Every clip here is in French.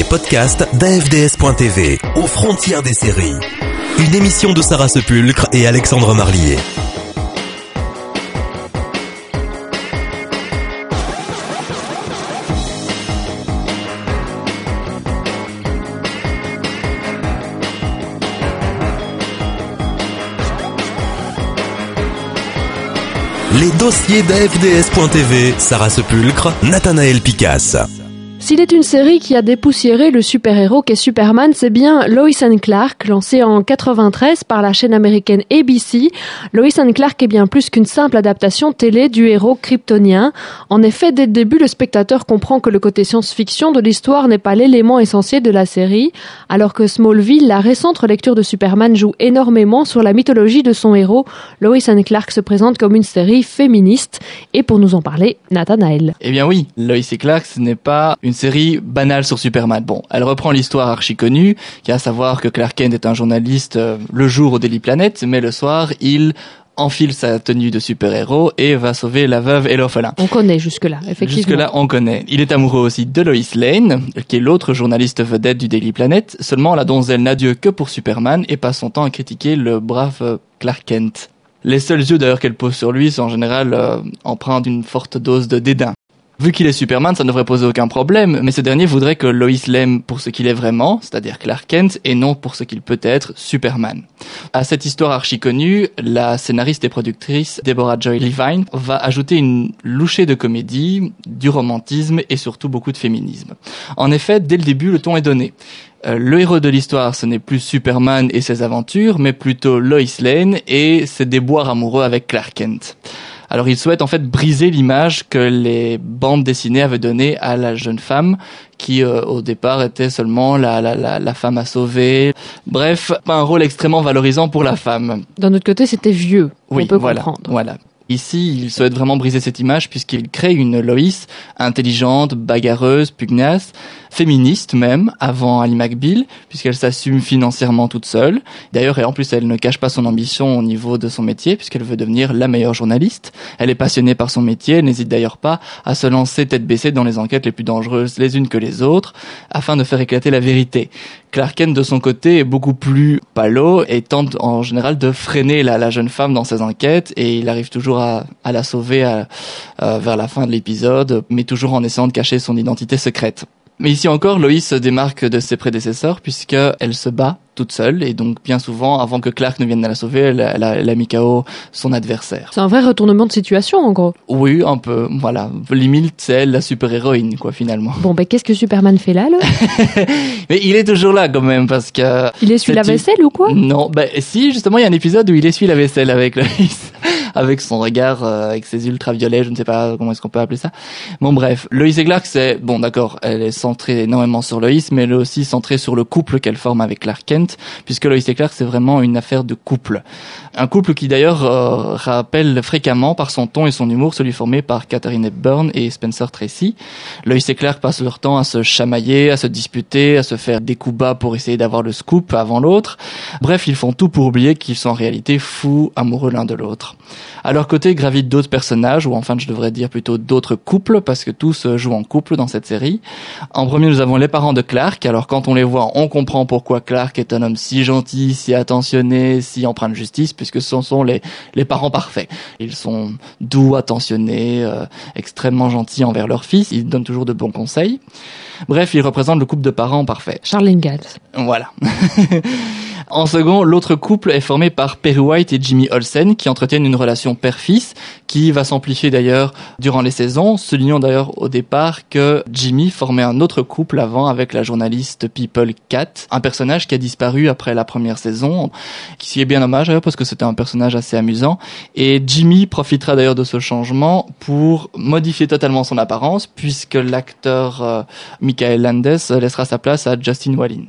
podcasts d'AFDS.tv, aux frontières des séries. Une émission de Sarah Sepulcre et Alexandre Marlier. Les dossiers d'AFDS.tv, Sarah Sepulcre, Nathanaël Picasse. S'il est une série qui a dépoussiéré le super-héros qu'est Superman, c'est bien Lois and Clark, lancée en 93 par la chaîne américaine ABC. Lois and Clark est bien plus qu'une simple adaptation télé du héros kryptonien. En effet, dès le début, le spectateur comprend que le côté science-fiction de l'histoire n'est pas l'élément essentiel de la série, alors que Smallville, la récente relecture de Superman, joue énormément sur la mythologie de son héros. Lois and Clark se présente comme une série féministe. Et pour nous en parler, Nathanaël. Eh bien oui, Lois et Clark, ce n'est pas une série banale sur Superman. Bon, elle reprend l'histoire archi connue, qui est à savoir que Clark Kent est un journaliste le jour au Daily Planet, mais le soir, il enfile sa tenue de super-héros et va sauver la veuve et l'orphelin. On connaît jusque-là, effectivement. Jusque-là, on connaît. Il est amoureux aussi de Lois Lane, qui est l'autre journaliste vedette du Daily Planet. Seulement, la donzelle n'a d'yeux que pour Superman et passe son temps à critiquer le brave Clark Kent. Les seuls yeux d'ailleurs qu'elle pose sur lui sont en général empreints d'une forte dose de dédain. Vu qu'il est Superman, ça ne devrait poser aucun problème, mais ce dernier voudrait que Lois l'aime pour ce qu'il est vraiment, c'est-à-dire Clark Kent, et non pour ce qu'il peut être, Superman. À cette histoire archi connue, la scénariste et productrice Deborah Joy Levine va ajouter une louchée de comédie, du romantisme et surtout beaucoup de féminisme. En effet, dès le début, le ton est donné. Le héros de l'histoire, ce n'est plus Superman et ses aventures, mais plutôt Lois Lane et ses déboires amoureux avec Clark Kent. Alors il souhaite en fait briser l'image que les bandes dessinées avaient donnée à la jeune femme qui au départ était seulement la femme à sauver. Bref, pas un rôle extrêmement valorisant pour la femme. D'un autre côté, c'était vieux, oui, on peut voilà, comprendre. Voilà. Ici, il souhaite vraiment briser cette image puisqu'il crée une Lois intelligente, bagarreuse, pugnace, féministe même, avant Ali McBeal, puisqu'elle s'assume financièrement toute seule. D'ailleurs, et en plus, elle ne cache pas son ambition au niveau de son métier, puisqu'elle veut devenir la meilleure journaliste. Elle est passionnée par son métier, elle n'hésite d'ailleurs pas à se lancer tête baissée dans les enquêtes les plus dangereuses les unes que les autres, afin de faire éclater la vérité. Clark Kent, de son côté, est beaucoup plus palo et tente en général de freiner la jeune femme dans ses enquêtes, et il arrive toujours à la sauver vers la fin de l'épisode, mais toujours en essayant de cacher son identité secrète. Mais ici encore, Lois se démarque de ses prédécesseurs puisqu'elle se bat toute seule et donc bien souvent, avant que Clark ne vienne la sauver, elle a mis KO son adversaire. C'est un vrai retournement de situation en gros. Oui, un peu, voilà. Limite, c'est elle la super-héroïne, quoi, finalement. Bon, qu'est-ce que Superman fait là Mais il est toujours là quand même parce que... Il essuie la vaisselle ou quoi? Non, si, justement, il y a un épisode où il essuie la vaisselle avec Lois. Avec son regard, avec ses ultraviolets, je ne sais pas comment est-ce qu'on peut appeler ça. Bon bref, Lois et Clark, c'est, bon d'accord, elle est centrée énormément sur Lois, mais elle est aussi centrée sur le couple qu'elle forme avec Clark Kent, puisque Lois et Clark, c'est vraiment une affaire de couple. Un couple qui d'ailleurs rappelle fréquemment par son ton et son humour celui formé par Katharine Hepburn et Spencer Tracy. Lois et Clark passent leur temps à se chamailler, à se disputer, à se faire des coups bas pour essayer d'avoir le scoop avant l'autre. Bref, ils font tout pour oublier qu'ils sont en réalité fous, amoureux l'un de l'autre. À leur côté gravitent d'autres personnages, ou enfin je devrais dire plutôt d'autres couples, parce que tous jouent en couple dans cette série. En premier, nous avons les parents de Clark. Alors quand on les voit, on comprend pourquoi Clark est un homme si gentil, si attentionné, si empreint de justice, puisque ce sont les parents parfaits. Ils sont doux, attentionnés, extrêmement gentils envers leur fils. Ils donnent toujours de bons conseils. Bref, ils représentent le couple de parents parfait. Charles Ingalls. Voilà. En second, l'autre couple est formé par Perry White et Jimmy Olsen qui entretiennent une relation père-fils qui va s'amplifier d'ailleurs durant les saisons, soulignant d'ailleurs au départ que Jimmy formait un autre couple avant avec la journaliste People Cat, un personnage qui a disparu après la première saison, qui est bien dommage d'ailleurs parce que c'était un personnage assez amusant, et Jimmy profitera d'ailleurs de ce changement pour modifier totalement son apparence puisque l'acteur Michael Landes laissera sa place à Justin Whalin.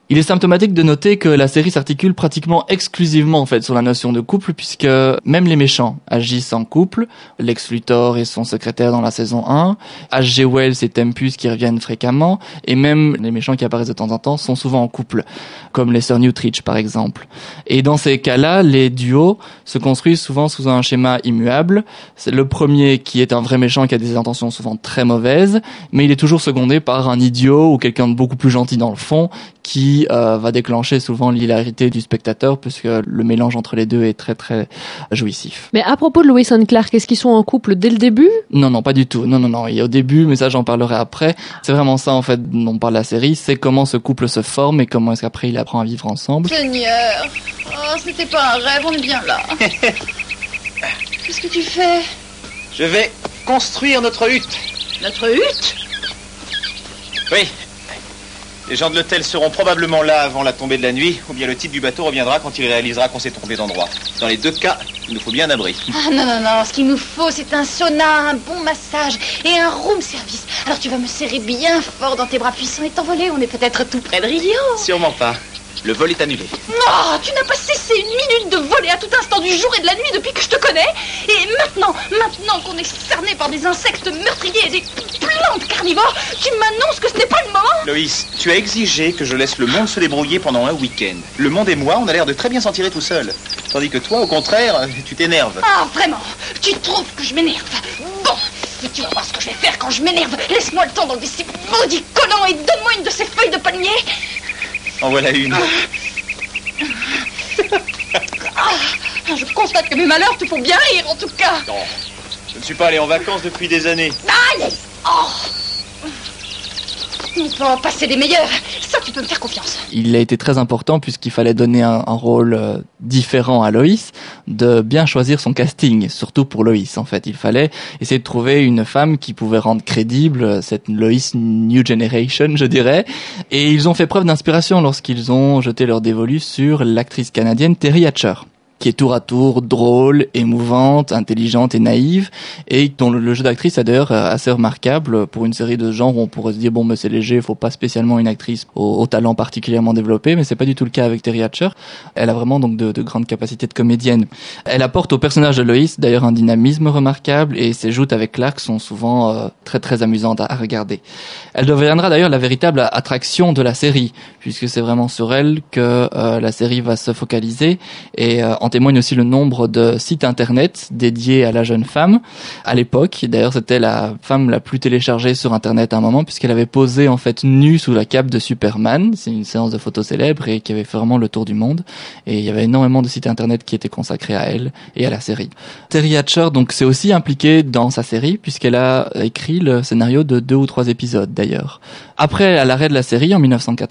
Il est symptomatique de noter que la série s'articule pratiquement exclusivement en fait sur la notion de couple, puisque même les méchants agissent en couple. Lex Luthor et son secrétaire dans la saison 1, H.G. Wells et Tempus qui reviennent fréquemment, et même les méchants qui apparaissent de temps en temps sont souvent en couple, comme les sœurs Newtridge par exemple. Et dans ces cas-là, les duos se construisent souvent sous un schéma immuable. C'est le premier qui est un vrai méchant qui a des intentions souvent très mauvaises, mais il est toujours secondé par un idiot ou quelqu'un de beaucoup plus gentil dans le fond, qui va déclencher souvent l'hilarité du spectateur, puisque le mélange entre les deux est très très jouissif. Mais à propos de Lois and Clark, est-ce qu'ils sont en couple dès le début ? Non, pas du tout. Non. Il y a au début, mais ça j'en parlerai après. C'est vraiment ça en fait dont on parle de la série, c'est comment ce couple se forme et comment est-ce qu'après il apprend à vivre ensemble. Seigneur, c'était pas un rêve, on est bien là. Qu'est-ce que tu fais ? Je vais construire notre hutte. Notre hutte ? Oui. Les gens de l'hôtel seront probablement là avant la tombée de la nuit, ou bien le type du bateau reviendra quand il réalisera qu'on s'est trompé d'endroit. Dans les deux cas, il nous faut bien un abri. Ah non, ce qu'il nous faut, c'est un sauna, un bon massage et un room service. Alors tu vas me serrer bien fort dans tes bras puissants et t'envoler, on est peut-être tout près de Rio. Sûrement pas. Le vol est annulé. Non, tu n'as pas cessé une minute de voler à tout instant du jour et de la nuit depuis que je te connais. Et maintenant qu'on est cerné par des insectes meurtriers et des plantes carnivores, tu m'annonces que ce n'est pas le moment. Loïs, tu as exigé que je laisse le monde se débrouiller pendant un week-end. Le monde et moi, on a l'air de très bien s'en tirer tout seul. Tandis que toi, au contraire, tu t'énerves. Ah, vraiment ? Tu trouves que je m'énerve ? Bon, mais tu vas voir ce que je vais faire quand je m'énerve. Laisse-moi le temps d'enlever ces maudits collants et donne-moi une de ces feuilles de palmier. En voilà une. Je constate que mes malheurs te font bien rire, en tout cas. Non, je ne suis pas allé en vacances depuis des années. Aïe ! On peut en passer des meilleurs. Ça, tu peux me faire confiance. Il a été très important puisqu'il fallait donner un rôle différent à Loïs, de bien choisir son casting, surtout pour Loïs en fait. Il fallait essayer de trouver une femme qui pouvait rendre crédible cette Loïs New Generation, je dirais. Et ils ont fait preuve d'inspiration lorsqu'ils ont jeté leur dévolu sur l'actrice canadienne Terry Hatcher, qui est tour à tour drôle, émouvante, intelligente et naïve, et dont le jeu d'actrice est d'ailleurs assez remarquable pour une série de genre où on pourrait se dire bon mais c'est léger, faut pas spécialement une actrice au talent particulièrement développé, mais c'est pas du tout le cas avec Terry Hatcher. Elle a vraiment donc de grandes capacités de comédienne. Elle apporte au personnage de Loïs d'ailleurs un dynamisme remarquable, et ses joutes avec Clark sont souvent très très amusantes à regarder. Elle deviendra d'ailleurs la véritable attraction de la série, puisque c'est vraiment sur elle que la série va se focaliser, et en témoigne aussi le nombre de sites internet dédiés à la jeune femme. À l'époque, d'ailleurs, c'était la femme la plus téléchargée sur internet à un moment, puisqu'elle avait posé en fait nue sous la cape de Superman. C'est une séance de photos célèbre et qui avait fait vraiment le tour du monde. Et il y avait énormément de sites internet qui étaient consacrés à elle et à la série. Terry Hatcher, donc, s'est aussi impliquée dans sa série, puisqu'elle a écrit le scénario de 2 ou 3 épisodes, d'ailleurs. Après l'arrêt de la série en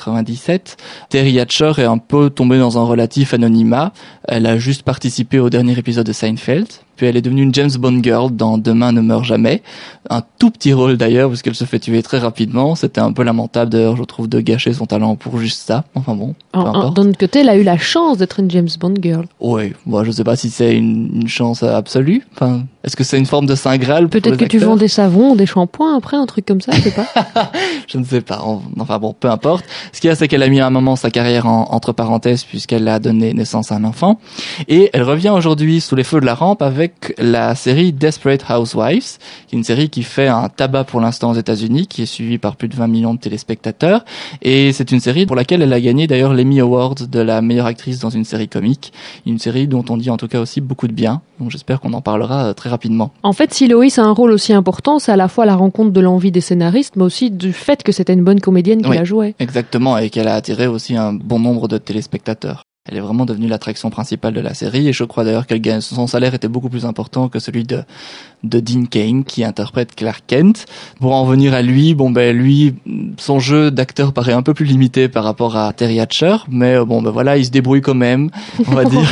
1997, Terry Hatcher est un peu tombée dans un relatif anonymat. Elle a juste participé au dernier épisode de Seinfeld. Puis elle est devenue une James Bond girl dans Demain ne meurt jamais. Un tout petit rôle d'ailleurs, parce qu'elle se fait tuer très rapidement. C'était un peu lamentable d'ailleurs, je trouve, de gâcher son talent pour juste ça. Enfin bon, peu importe. D'un autre côté, elle a eu la chance d'être une James Bond girl. Oui, moi je sais pas si c'est une chance absolue. Enfin, est-ce que c'est une forme de saint graal pour Peut-être les que tu acteurs? vends des savons, des shampoings après, un truc comme ça, je sais pas. Je ne sais pas. Enfin bon, peu importe. Ce qu'il y a, c'est qu'elle a mis à un moment sa carrière entre parenthèses, puisqu'elle a donné naissance à un enfant. Et elle revient aujourd'hui sous les feux de la rampe avec la série Desperate Housewives, qui est une série qui fait un tabac pour l'instant aux États-Unis, qui est suivie par plus de 20 millions de téléspectateurs. Et c'est une série pour laquelle elle a gagné d'ailleurs l'Emmy Award de la meilleure actrice dans une série comique. Une série dont on dit en tout cas aussi beaucoup de bien. Donc j'espère qu'on en parlera très rapidement. En fait, si Loïs a un rôle aussi important, c'est à la fois la rencontre de l'envie des scénaristes, mais aussi du fait que c'était une bonne comédienne qui la jouait. Exactement, et qu'elle a attiré aussi un bon nombre de téléspectateurs. Elle est vraiment devenue l'attraction principale de la série, et je crois d'ailleurs qu'elle gagne, son salaire était beaucoup plus important que celui de Dean Cain, qui interprète Clark Kent. Pour en venir à lui, lui, son jeu d'acteur paraît un peu plus limité par rapport à Terry Hatcher, mais voilà, il se débrouille quand même, on va dire.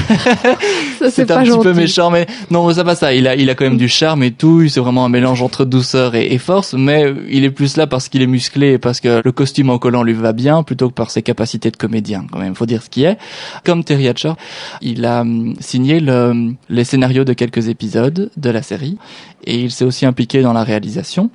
Ça, c'est un petit peu méchant, mais non, c'est pas ça. Il a quand même du charme et tout. C'est vraiment un mélange entre douceur et force, mais il est plus là parce qu'il est musclé et parce que le costume en collant lui va bien, plutôt que par ses capacités de comédien, quand même. Faut dire ce qui est. Comme Terry Hatcher, il a signé les scénarios de quelques épisodes de la série, et il s'est aussi impliqué dans la réalisation.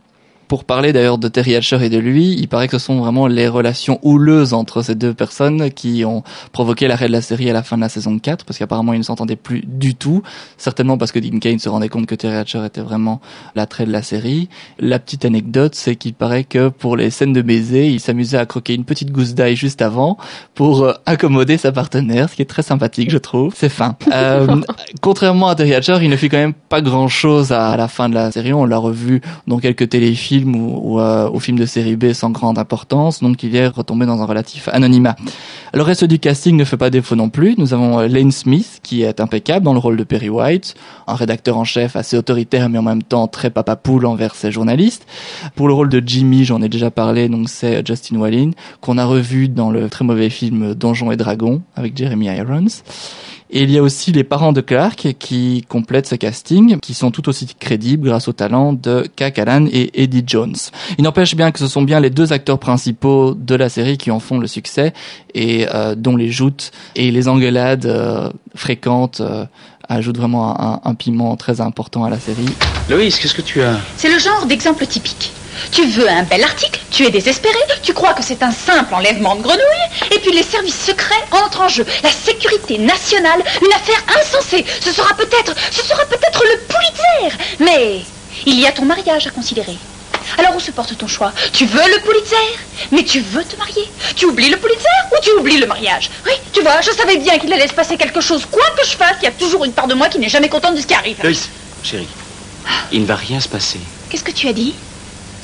Pour parler d'ailleurs de Terry Hatcher et de lui, il paraît que ce sont vraiment les relations houleuses entre ces deux personnes qui ont provoqué l'arrêt de la série à la fin de la saison 4, parce qu'apparemment ils ne s'entendaient plus du tout, certainement parce que Dean Cain se rendait compte que Terry Hatcher était vraiment l'attrait de la série. La petite anecdote, c'est qu'il paraît que pour les scènes de baiser, il s'amusait à croquer une petite gousse d'ail juste avant pour accommoder sa partenaire, ce qui est très sympathique, je trouve. C'est fin. Contrairement à Terry Hatcher, il ne fit quand même pas grand-chose à la fin de la série. On l'a revu dans quelques téléfilms ou au film de série B sans grande importance, donc il est retombé dans un relatif anonymat. Le reste du casting ne fait pas défaut non plus. Nous avons Lane Smith, qui est impeccable dans le rôle de Perry White, un rédacteur en chef assez autoritaire mais en même temps très papa-poule envers ses journalistes. Pour le rôle de Jimmy, j'en ai déjà parlé, donc c'est Justin Whalin, qu'on a revu dans le très mauvais film Donjons et Dragons avec Jeremy Irons. Et il y a aussi les parents de Clark qui complètent ce casting, qui sont tout aussi crédibles grâce au talent de Kak Callan et Eddie Jones. Il n'empêche bien que ce sont bien les deux acteurs principaux de la série qui en font le succès et dont les joutes et les engueulades fréquentes ajoutent vraiment un piment très important à la série. Loïs, qu'est-ce que tu as ? C'est le genre d'exemple typique. Tu veux un bel article, tu es désespéré, tu crois que c'est un simple enlèvement de grenouilles, et puis les services secrets entrent en jeu. La sécurité nationale, une affaire insensée. Ce sera peut-être le Pulitzer. Mais il y a ton mariage à considérer. Alors où se porte ton choix ? Tu veux le Pulitzer, mais tu veux te marier. Tu oublies le Pulitzer ou tu oublies le mariage ? Oui, tu vois, je savais bien qu'il allait se passer quelque chose. Quoi que je fasse, il y a toujours une part de moi qui n'est jamais contente de ce qui arrive. Loïs, chérie, il ne va rien se passer. Qu'est-ce que tu as dit ? Loïs ?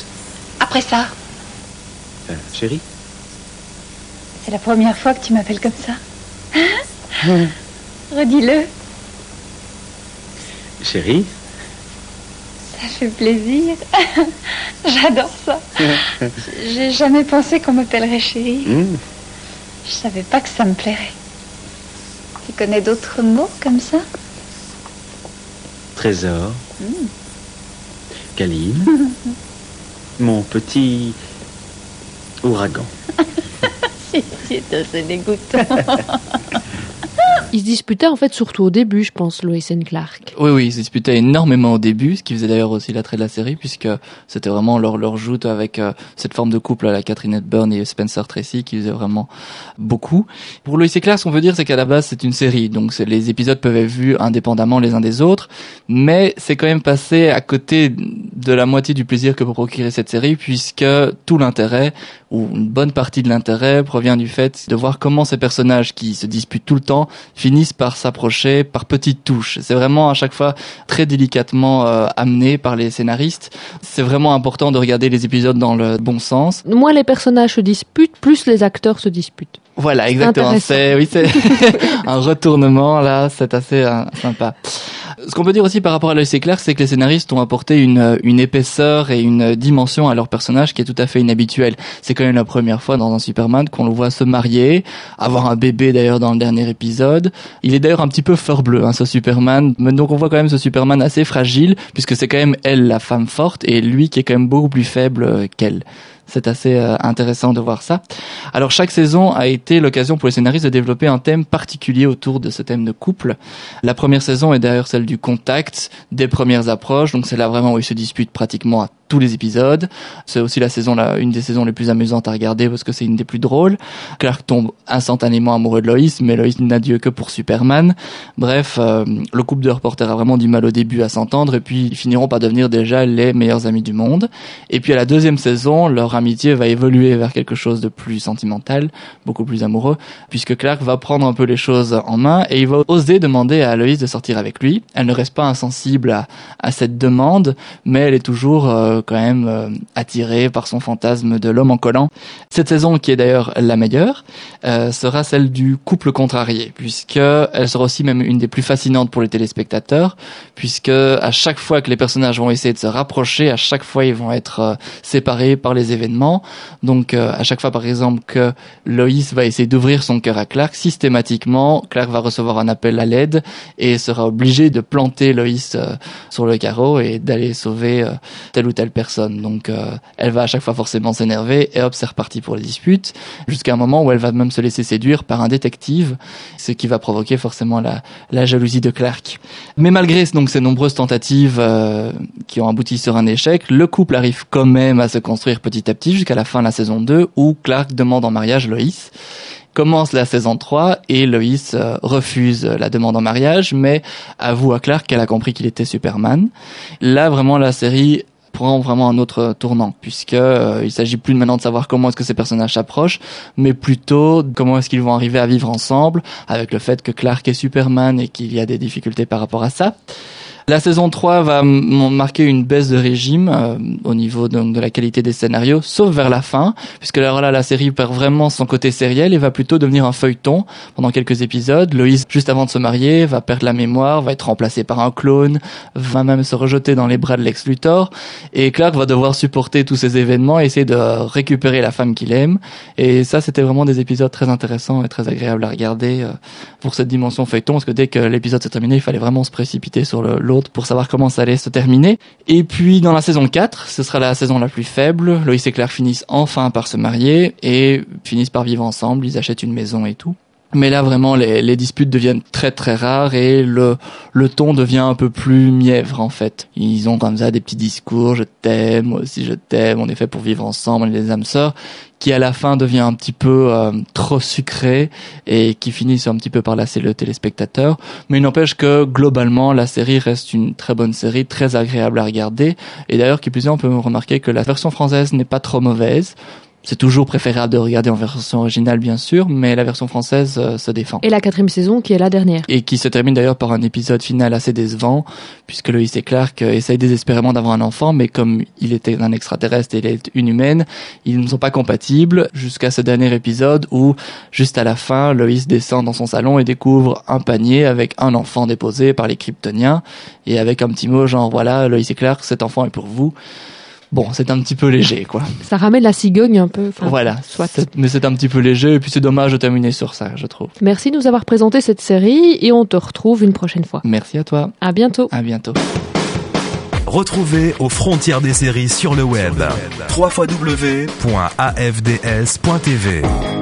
Après ça ? Chérie ? C'est la première fois que tu m'appelles comme ça. Redis-le. Chérie ? Ça fait plaisir. J'adore ça. J'ai jamais pensé qu'on m'appellerait chérie. Je savais pas que ça me plairait. Tu connais d'autres mots comme ça ? Trésor. Caline. Mon petit ouragan. C'est assez dégoûtant. Ils se disputaient en fait surtout au début, je pense, Lois et Clark. Oui, ils se disputaient énormément au début, ce qui faisait d'ailleurs aussi l'attrait de la série, puisque c'était vraiment leur joute avec cette forme de couple à la Katharine Hepburn et Spencer Tracy qui faisait vraiment beaucoup. Pour Lois et Clark, ce qu'on veut dire, c'est qu'à la base, c'est une série, donc les épisodes peuvent être vus indépendamment les uns des autres, mais c'est quand même passé à côté de la moitié du plaisir que peut procurer cette série, puisque tout l'intérêt, ou une bonne partie de l'intérêt, provient du fait de voir comment ces personnages qui se disputent tout le temps finissent par s'approcher par petites touches. C'est vraiment à chaque fois très délicatement amené par les scénaristes. C'est vraiment important de regarder les épisodes dans le bon sens. Moins les personnages se disputent, plus les acteurs se disputent. Voilà, exactement. C'est un retournement là, c'est assez sympa. Ce qu'on peut dire aussi par rapport à Lois et Clark, c'est que les scénaristes ont apporté une épaisseur et une dimension à leur personnage qui est tout à fait inhabituelle. C'est quand même la première fois dans un Superman qu'on le voit se marier, avoir un bébé d'ailleurs dans le dernier épisode. Il est d'ailleurs un petit peu fleur bleue, ce Superman. Mais donc on voit quand même ce Superman assez fragile, puisque c'est quand même elle la femme forte et lui qui est quand même beaucoup plus faible qu'elle. C'est assez intéressant de voir ça. Alors chaque saison a été l'occasion pour les scénaristes de développer un thème particulier autour de ce thème de couple. La première saison est d'ailleurs celle du contact, des premières approches, donc c'est là vraiment où ils se disputent pratiquement à tous les épisodes. C'est aussi une des saisons les plus amusantes à regarder parce que c'est une des plus drôles. Clark tombe instantanément amoureux de Lois, mais Lois n'a Dieu que pour Superman. Bref, le couple de reporters a vraiment du mal au début à s'entendre et puis ils finiront par devenir déjà les meilleurs amis du monde. Et puis à la deuxième saison, leur amitié va évoluer vers quelque chose de plus sentimental, beaucoup plus amoureux, puisque Clark va prendre un peu les choses en main et il va oser demander à Lois de sortir avec lui. Elle ne reste pas insensible à cette demande, mais elle est toujours quand même attirée par son fantasme de l'homme en collant. Cette saison, qui est d'ailleurs la meilleure, sera celle du couple contrarié, puisque elle sera aussi même une des plus fascinantes pour les téléspectateurs, puisque à chaque fois que les personnages vont essayer de se rapprocher, à chaque fois ils vont être séparés par les événements. Donc à chaque fois par exemple que Lois va essayer d'ouvrir son cœur à Clark, systématiquement Clark va recevoir un appel à l'aide et sera obligé de planter Lois sur le carreau et d'aller sauver telle ou telle personne. Donc elle va à chaque fois forcément s'énerver et hop, c'est reparti pour les disputes, jusqu'à un moment où elle va même se laisser séduire par un détective, ce qui va provoquer forcément la jalousie de Clark. Mais malgré donc ces nombreuses tentatives qui ont abouti sur un échec, le couple arrive quand même à se construire petit à petit jusqu'à la fin de la saison 2 où Clark demande en mariage Lois. Commence la saison 3 et Lois refuse la demande en mariage, mais avoue à Clark qu'elle a compris qu'il était Superman. Là, vraiment, la série prend vraiment un autre tournant, puisque il s'agit plus maintenant de savoir comment est-ce que ces personnages s'approchent, mais plutôt comment est-ce qu'ils vont arriver à vivre ensemble, avec le fait que Clark est Superman et qu'il y a des difficultés par rapport à ça. La saison 3 va marquer une baisse de régime au niveau de la qualité des scénarios, sauf vers la fin, puisque alors là, la série perd vraiment son côté sériel et va plutôt devenir un feuilleton pendant quelques épisodes. Lois, juste avant de se marier, va perdre la mémoire, va être remplacée par un clone, va même se rejeter dans les bras de Lex Luthor, et Clark va devoir supporter tous ces événements et essayer de récupérer la femme qu'il aime. Et ça, c'était vraiment des épisodes très intéressants et très agréables à regarder pour cette dimension feuilleton, parce que dès que l'épisode s'est terminé, il fallait vraiment se précipiter sur l'autre pour savoir comment ça allait se terminer. Et puis dans la saison 4, ce sera la saison la plus faible, Lois et Clark finissent enfin par se marier et finissent par vivre ensemble, ils achètent une maison et tout. Mais là vraiment les disputes deviennent très très rares et le ton devient un peu plus mièvre en fait. Ils ont comme ça des petits discours, je t'aime, moi aussi je t'aime, on est fait pour vivre ensemble, on est des âmes sœurs, qui à la fin devient un petit peu trop sucré et qui finit un petit peu par lasser le téléspectateur. Mais il n'empêche que globalement la série reste une très bonne série, très agréable à regarder. Et d'ailleurs qui plus est, on peut remarquer que la version française n'est pas trop mauvaise. C'est toujours préférable de regarder en version originale, bien sûr, mais la version française se défend. Et la 4e saison, qui est la dernière. Et qui se termine d'ailleurs par un épisode final assez décevant, puisque Lois et Clark essayent désespérément d'avoir un enfant, mais comme il était un extraterrestre et elle est une humaine, ils ne sont pas compatibles, jusqu'à ce dernier épisode où, juste à la fin, Lois descend dans son salon et découvre un panier avec un enfant déposé par les Kryptoniens, et avec un petit mot genre, voilà, Lois et Clark, cet enfant est pour vous. Bon, c'est un petit peu léger, quoi. Ça ramène la cigogne un peu. Voilà. Soit. Mais c'est un petit peu léger, et puis c'est dommage de terminer sur ça, je trouve. Merci de nous avoir présenté cette série, et on te retrouve une prochaine fois. Merci à toi. À bientôt. À bientôt. Retrouvez aux frontières des séries sur le web. www.afds.tv